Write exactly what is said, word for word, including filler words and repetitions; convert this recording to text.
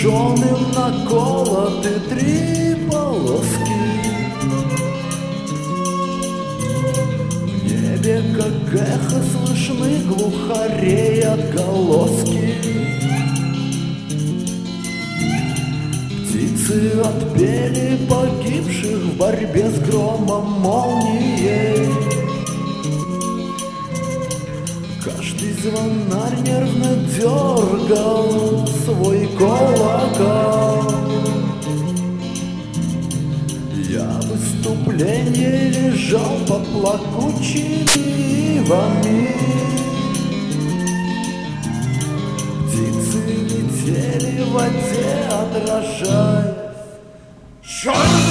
жженым наколоты три полоски. В небе, как эхо, слышны глухарей отголоски. Птицы отпели погибших в борьбе с громом молнией. Каждый звонарь нервно дергал свой колокол. Я в выступлении лежал под плакучими ивами. Птицы летели в воде, отражаясь.